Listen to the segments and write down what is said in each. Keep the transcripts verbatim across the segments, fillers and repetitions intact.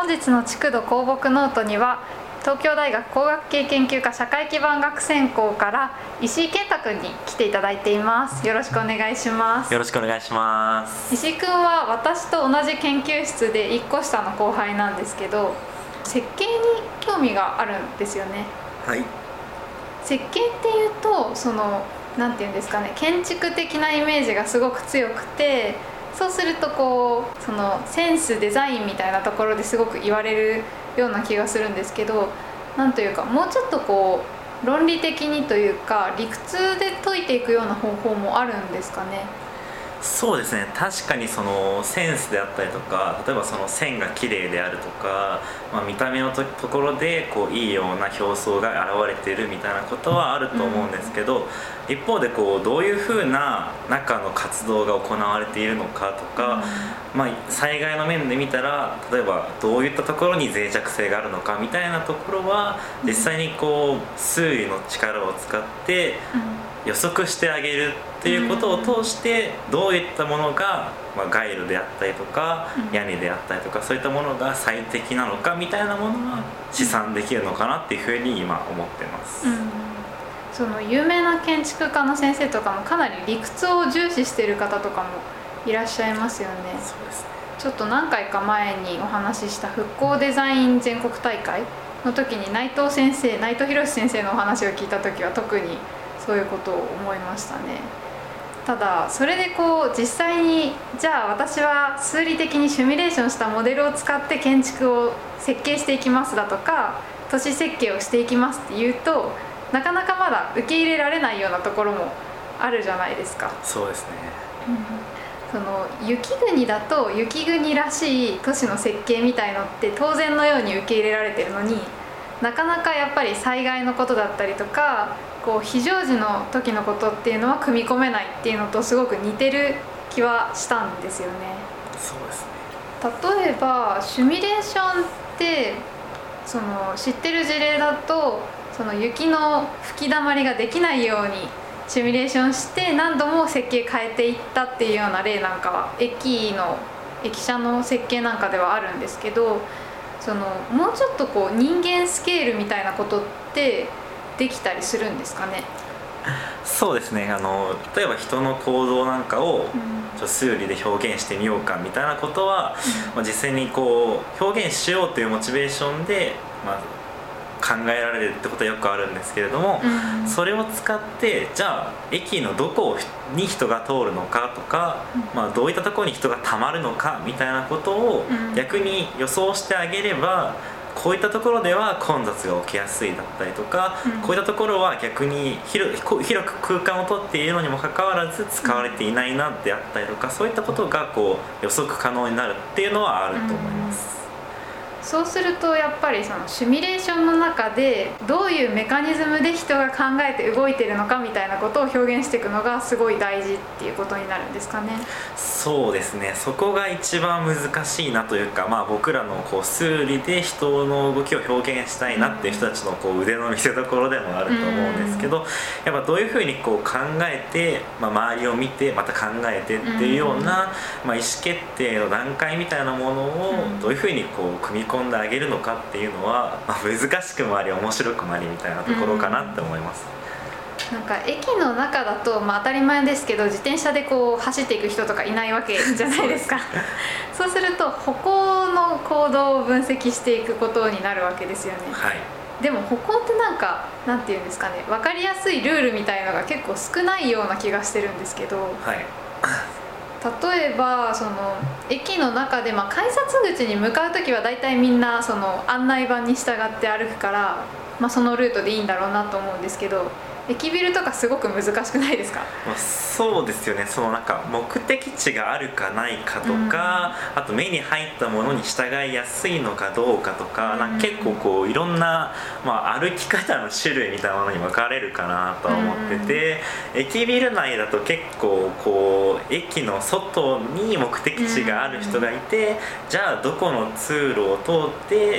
本日の築土公木ノートには東京大学工学系研究科社会基盤学専攻から石井健太君に来ていただいています。よろしくお願いします。 よろしくお願いします。 石井君は私と同じ研究室でいっこ下の後輩なんですけど、設計に興味があるんですよね。 はい。 設計っていうとそのなんていうんですかね、建築的なイメージがすごく強くて、そうするとこうそのセンスデザインみたいなところですごく言われるような気がするんですけど、なんというかもうちょっとこう論理的にというか理屈で解いていくような方法もあるんですかね。 そうですね、確かにそのセンスであったりとか、例えばその線が綺麗であるとか、まあ、見た目の と, ところでこういいような表層が現れているみたいなことはあると思うんですけど、うん、一方でこうどういうふうな中の活動が行われているのかとか、うん、まあ、災害の面で見たら例えばどういったところに脆弱性があるのかみたいなところは実際にこう数理の力を使って予測してあげるっていうことを通してどういったものが、まあ、街路であったりとか屋根であったりとかそういったものが最適なのかみたいなものは試算できるのかなっていうふうに今思ってます、うん、 その有名な建築家の先生とかもかなり理屈を重視している方とかもいらっしゃいますよね。 そうですね。 ちょっと何回か前にお話しした復興デザイン全国大会の時に内藤先生内藤博先生のお話を聞いた時は特にそういうことを思いましたね。ただそれでこう実際にじゃあ私は数理的にシミュレーションしたモデルを使って建築を設計していきますだとか都市設計をしていきますっていうとなかなかまだ受け入れられないようなところもあるじゃないですか。 そうですね、 うん、その雪国だと雪国らしい都市の設計みたいのって当然のように受け入れられてるのに、なかなかやっぱり災害のことだったりとかこう非常時の時のことっていうのは組み込めないっていうのとすごく似てる気はしたんですよね。 そうですね。例えばシミュレーションってその知ってる事例だとその雪の吹き溜まりができないようにシミュレーションして何度も設計変えていったっていうような例なんかは駅の駅舎の設計なんかではあるんですけど、そのもうちょっとこう人間スケールみたいなことってできたりするんですかね。 そうですね、あの例えば人の行動なんかをちょっと数理で表現してみようかみたいなことは、うん、まあ、実際にこう表現しようというモチベーションで、まあ、考えられるってことはよくあるんですけれども、うん、それを使ってじゃあ駅のどこに人が通るのかとか、うん、まあ、どういったところに人がたまるのかみたいなことを逆に予想してあげれば、こういったところでは混雑が起きやすいだったりとか、うん、こういったところは逆に 広, 広く空間を取っているのにもかかわらず使われていないなであったりとか、そういったことがこう予測可能になるっていうのはあると思います、 うん、そうするとやっぱりそのシミュレーションの中でどういうメカニズムで人が考えて動いているのかみたいなことを表現していくのがすごい大事っていうことになるんですかね。 そうですね、そこが一番難しいなというか、まあ、僕らのこう数理で人の動きを表現したいなっていう人たちのこう腕の見せ所でもあると思うんですけど、やっぱどういうふうにこう考えて、まあ、周りを見てまた考えてっていうような、まあ、意思決定の段階みたいなものをどういうふうにこう組み込んであげるのかっていうのは、まあ、難しくもあり面白くもありみたいなところかなって思います。 なんか駅の中だと、まあ、当たり前ですけど自転車でこう走っていく人とかいないわけじゃないですかそうすると歩行の行動を分析していくことになるわけですよね、 はい、 でも歩行ってなんかなんていうんですかね、分かりやすいルールみたいのが結構少ないような気がしてるんですけど、 はい、 例えばその駅の中で、まあ、改札口に向かうときはだいたいみんなその案内板に従って歩くから、まあ、そのルートでいいんだろうなと思うんですけど、駅ビルとかすごく難しくないですか？ まあ、そうですよね。そのなんか目的地があるかないかとか、うん、あと目に入ったものに従いやすいのかどうかとか、うん、なんか結構こういろんな、まあ、歩き方の種類みたいなものに分かれるかなとは思ってて、うん、駅ビル内だと結構こう駅の外に目的地がある人がいて、うん、じゃあどこの通路を通って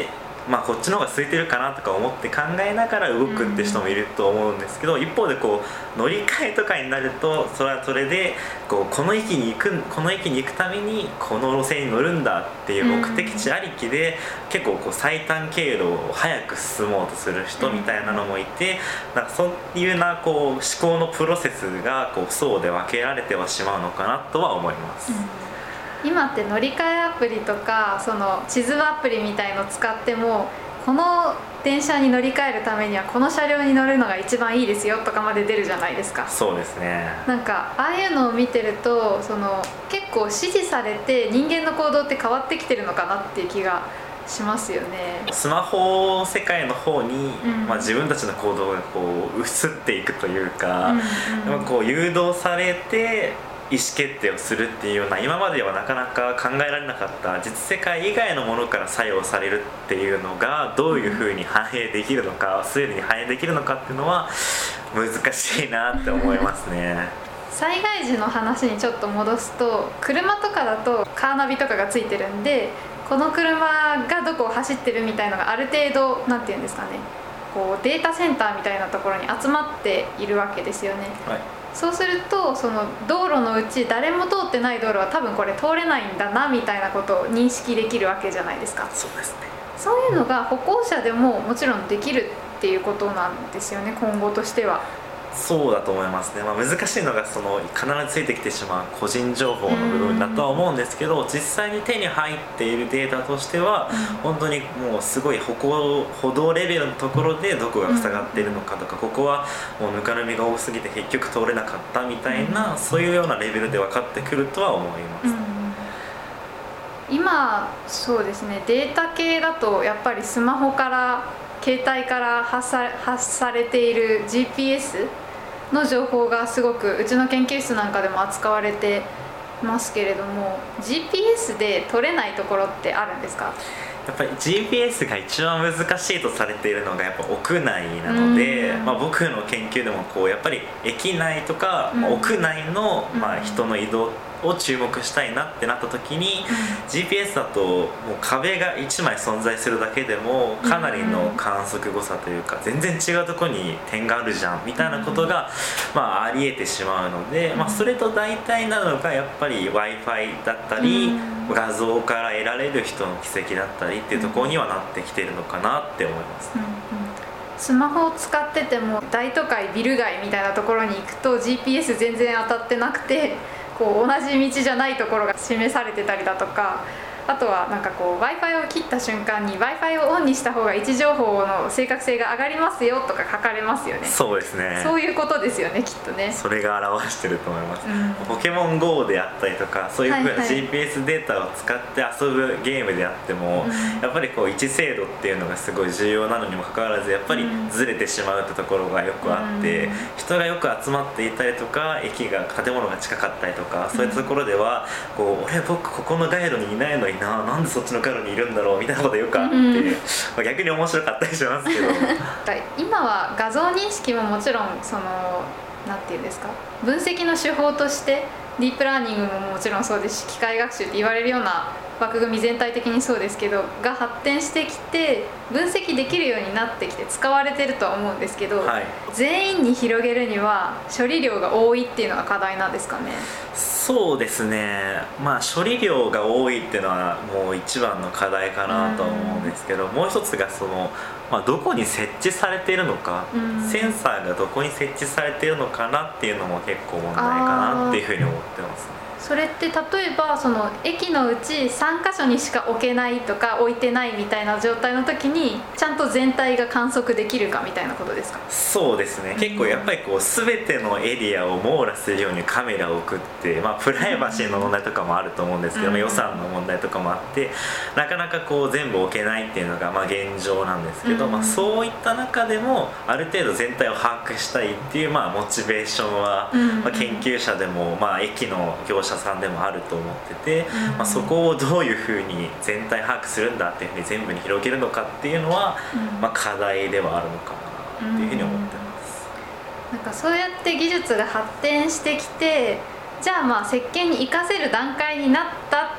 まあ、こっちの方が空いてるかなとか思って考えながら動くって人もいると思うんですけど、一方でこう乗り換えとかになるとそれはそれでこうこの駅に行くこの駅に行くためにこの路線に乗るんだっていう目的地ありきで結構こう最短経路を早く進もうとする人みたいなのもいて、なんかそういうなこう思考のプロセスがこう層で分けられてはしまうのかなとは思います。 うん、今って乗り換えアプリとかその地図アプリみたいのを使ってもこの電車に乗り換えるためにはこの車両に乗るのが一番いいですよとかまで出るじゃないですか。 そうですね。 なんかああいうのを見てるとその結構指示されて人間の行動って変わってきてるのかなっていう気がしますよね。 スマホ世界の方に、 うんまあ、自分たちの行動がこう移っていくというか、 うんうん、 こう誘導されて意思決定をするっていうような今まではなかなか考えられなかった実世界以外のものから作用されるっていうのがどういうふうに反映できるのか、スウェーデンに反映できるのかっていうのは難しいなって思いますね。 災害時の話にちょっと戻すと車とかだとカーナビとかがついてるんでこの車がどこを走ってるみたいのがある程度なんていうんですかねこうデータセンターみたいなところに集まっているわけですよね。 はい、 そうするとその道路のうち誰も通ってない道路は多分これ通れないんだなみたいなことを認識できるわけじゃないですか。 そうですね。 そういうのが歩行者でももちろんできるっていうことなんですよね、今後としては。 そうだと思いますね、まあ、難しいのがその必ずついてきてしまう個人情報の部分だとは思うんですけど、実際に手に入っているデータとしては、うん、本当にもうすごい歩行歩道レベルのところでどこが塞がっているのかとか、うん、ここはもうぬかるみが多すぎて結局通れなかったみたいな、うん、そういうようなレベルで分かってくるとは思います、 うん、今そうですねデータ系だとやっぱりスマホから携帯から発さ、発されている ジーピーエスの情報がすごくうちの研究室なんかでも扱われてますけれども ジーピーエス で取れないところってあるんですか？ やっぱり ジーピーエス が一番難しいとされているのがやっぱ屋内なので、まあ、僕の研究でもこうやっぱり駅内とか、まあ、屋内の、まあ、人の移動を注目したいなってなった時に、うん、ジーピーエス だともう壁がいちまい存在するだけでもかなりの観測誤差というか全然違うところに点があるじゃんみたいなことが、まあ、ありえてしまうので、まあ、それと大体なのがやっぱり Wi-Fi だったり、うん、画像から得られる人の軌跡だったりっていうところにはなってきてるのかなって思います、ね。うんうん、 スマホを使ってても大都会ビル街みたいなところに行くと ジーピーエス 全然当たってなくてこう同じ道じゃないところが示されてたりだとか、あとはなんかこう Wi-Fi を切った瞬間に Wi-Fi をオンにした方が位置情報の正確性が上がりますよとか書かれますよね。 そうですね。 そういうことですよねきっとね。 それが表してると思います、うん、ポケモン ゴー であったりとかそういうふうな ジーピーエス データを使って遊ぶゲームであっても、うん、やっぱりこう位置精度っていうのがすごい重要なのにもかかわらずやっぱりずれてしまうってところがよくあって、うん、人がよく集まっていたりとか駅が建物が近かったりとかそういったところではこう俺僕ここの街路にいないのにななんでそっちの街路にいるんだろうみたいなことよくあって、うん、まあ逆に面白かったりしますけど今は画像認識ももちろんそのなんていうんですか分析の手法としてディープラーニングももちろんそうですし機械学習って言われるような枠組み全体的にそうですけどが発展してきて分析できるようになってきて使われてるとは思うんですけど、はい、全員に広げるには処理量が多いっていうのが課題なんですかね。 そうですね、まあ、処理量が多いっていうのはもう一番の課題かなと思うんですけど、もう一つがその、まあ、どこに設置されているのか、センサーがどこに設置されているのかなっていうのも結構問題かなっていうふうに思ってますね。 それって例えばその駅のうちさんかしょにしか置けないとか置いてないみたいな状態の時にちゃんと全体が観測できるかみたいなことですか？ そうですね、うん、結構やっぱりこう全てのエリアを網羅するようにカメラを置くって、まあ、プライバシーの問題とかもあると思うんですけど、うん、予算の問題とかもあってなかなかこう全部置けないっていうのがまあ現状なんですけど、うん、まあ、そういった中でもある程度全体を把握したいっていうまあモチベーションは、うん、まあ、研究者でもまあ駅の業者さんでもあると思ってて、うん、まあ、そこをどういうふうに全体把握するんだっていうふうに全部に広げるのかっていうのは、うん、まあ、課題ではあるのかなっていうふうに思ってます、 うん、なんかそうやって技術が発展してきてじゃあまあ設計に活かせる段階になったって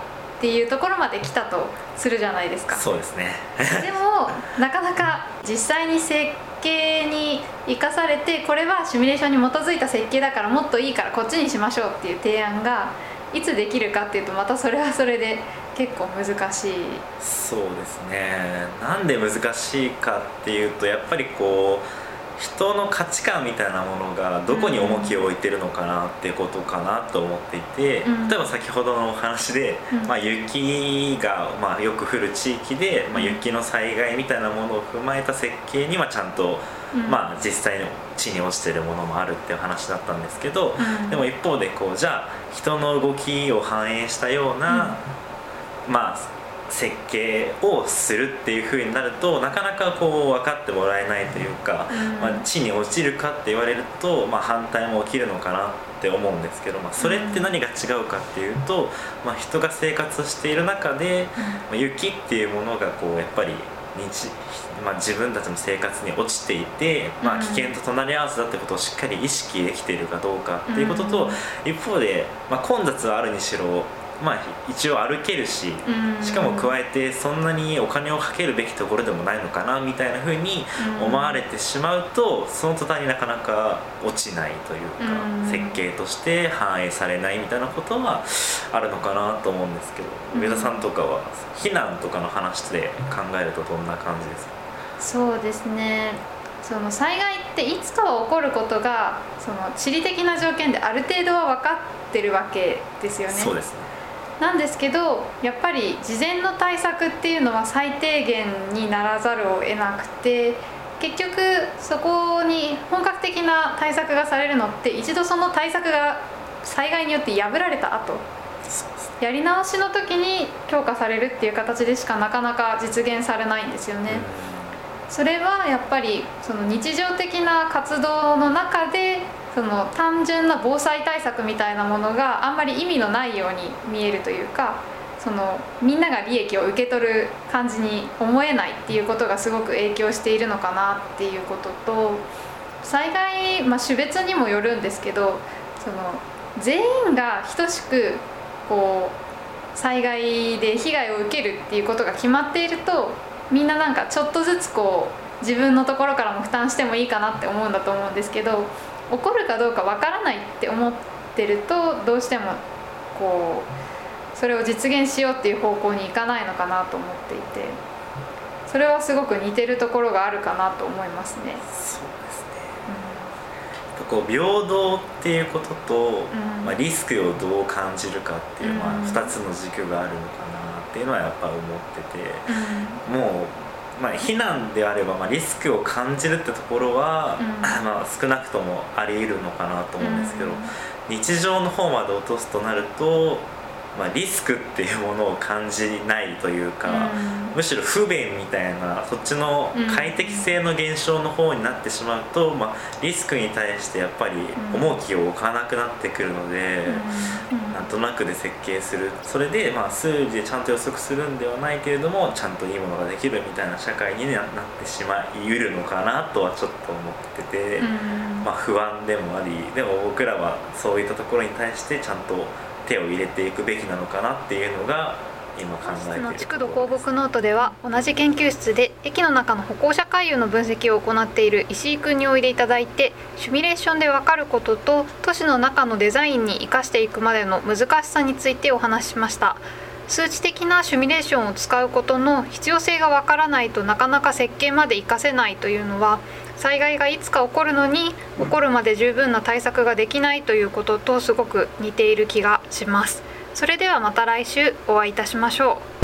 っていうところまで来たとするじゃないですか。 そうですねでもなかなか実際に設計に生かされて、これはシミュレーションに基づいた設計だからもっといいからこっちにしましょうっていう提案がいつできるかっていうと、またそれはそれで結構難しい。 そうですね。なんで難しいかっていうと、やっぱりこう人の価値観みたいなものがどこに重きを置いてるのかなっていうことかなと思っていて、うん、例えば先ほどのお話で、うんまあ、雪がまあよく降る地域で、まあ、雪の災害みたいなものを踏まえた設計にはちゃんと、うんまあ、実際の地に落ちてるものもあるっていう話だったんですけど、うん、でも一方でこうじゃあ人の動きを反映したような、うん、まあ設計をするっていう風になるとなかなかこう分かってもらえないというか、うんまあ、地に落ちるかって言われると、まあ、反対も起きるのかなって思うんですけど、まあ、それって何が違うかっていうと、まあ、人が生活している中で、まあ、雪っていうものがこうやっぱり日、まあ、自分たちの生活に落ちていて、まあ、危険と隣り合わせだってことをしっかり意識できているかどうかっていうことと、一方で、まあ、混雑はあるにしろまあ、一応歩けるし、しかも加えてそんなにお金をかけるべきところでもないのかなみたいな風に思われてしまうと、その途端になかなか落ちないというか、設計として反映されないみたいなことはあるのかなと思うんですけど、上田さんとかは避難とかの話で考えるとどんな感じですか？ そうですね、その災害っていつかは起こることがその地理的な条件である程度は分かってるわけですよね。 そうですね。 なんですけどやっぱり事前の対策っていうのは最低限にならざるを得なくて、結局そこに本格的な対策がされるのって一度その対策が災害によって破られた後、やり直しの時に強化されるっていう形でしかなかなか実現されないんですよね。それはやっぱりその日常的な活動の中でその単純な防災対策みたいなものがあんまり意味のないように見えるというか、そのみんなが利益を受け取る感じに思えないっていうことがすごく影響しているのかなっていうことと、災害、まあ、種別にもよるんですけど、その全員が等しくこう災害で被害を受けるっていうことが決まっていると、みんななんかちょっとずつこう自分のところからも負担してもいいかなって思うんだと思うんですけど、起こるかどうかわからないって思ってるとどうしてもこうそれを実現しようっていう方向に行かないのかなと思っていて、それはすごく似てるところがあるかなと思いますね。 そうですね、うん、こう平等っていうことと、うんまあ、リスクをどう感じるかっていう、うんまあ、ふたつの軸があるのかなっていうのはやっぱ思ってて、うん、もうまあ、避難であれば、まあ、リスクを感じるってところは、うんまあ、少なくともあり得るのかなと思うんですけど、うん、日常の方まで落とすとなると、まあ、リスクっていうものを感じないというか、うん、むしろ不便みたいなそっちの快適性の減少の方になってしまうと、まあ、リスクに対してやっぱり重きを置かなくなってくるので、うん、なんとなくで設計する、それでまあ数字でちゃんと予測するんではないけれどもちゃんといいものができるみたいな社会になってしまいうるのかなとはちょっと思ってて、うんまあ、不安でもあり、でも僕らはそういったところに対してちゃんと手を入れていくべきなのかなっていうのが今考えているところです。本日の築土鉱木ノートでは同じ研究室で駅の中の歩行者回遊の分析を行っている石井くんにおいでいただいて、シミュレーションで分かることと都市の中のデザインに生かしていくまでの難しさについてお話ししました。数値的なシミュレーションを使うことの必要性が分からないとなかなか設計まで活かせないというのは、災害がいつか起こるのに起こるまで十分な対策ができないということとすごく似ている気がします。それではまた来週お会いいたしましょう。